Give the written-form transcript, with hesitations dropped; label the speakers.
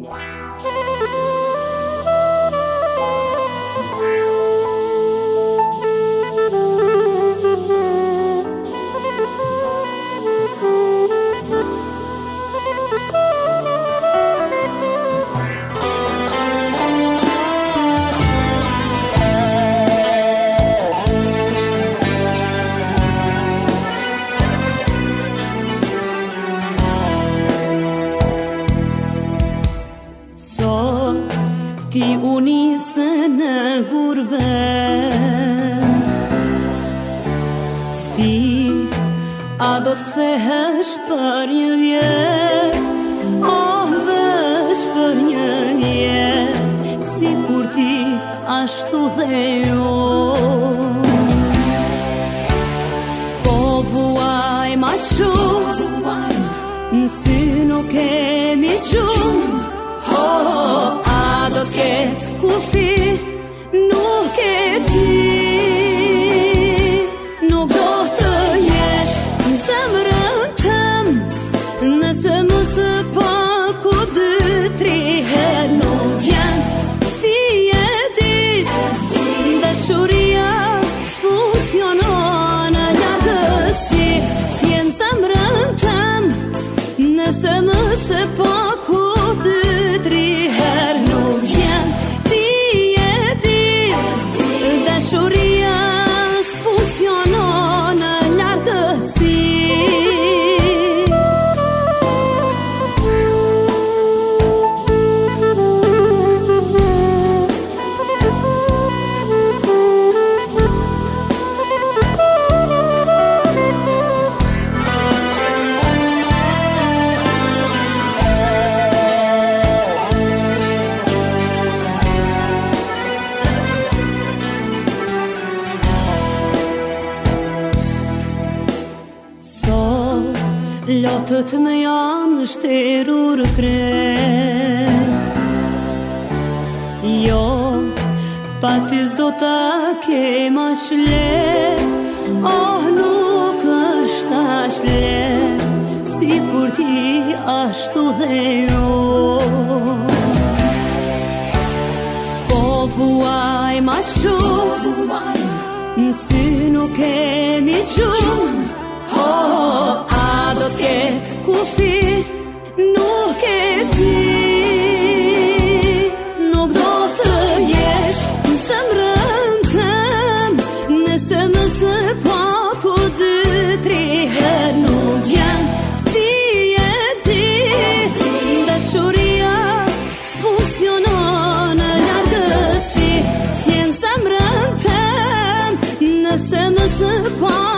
Speaker 1: Ti unisë në gurbet, sti a do të kthehesh për një vjet, oh vesh për një vjet, si kur ti ashtu dhe jo. Po vuaj ma shumë, në sy nuk kemi gjumë, oh, do t'ket kufi, nuk e ti, nuk do të jesh në zemrën tëm, nëse mësë paku 2-3 herë nuk vjen, ti e di, dashuria s'funksionon në largësi, si e në zemrën tëm, nëse mësë paku 2-3 herë nuk vjen, ti e di, dashuria s'funksionon në largësi. Lotët me janë shterur krem, jo, pa ty s'do ta kem aq lehtë, oh nuk është aq lehtë, si kur ti ashtu dhe jo. Po vuaj ma shumë, në sy nuk kemi gjumë, oh, do t'ket kufi, nuk e ti, nuk do të jesh në zemrën tëm, nëse mësë paku 2-3 herë nuk vjen, ti e di, dashuria s'funksionon në largësi, si e në zemrën tëm, nëse mësë paku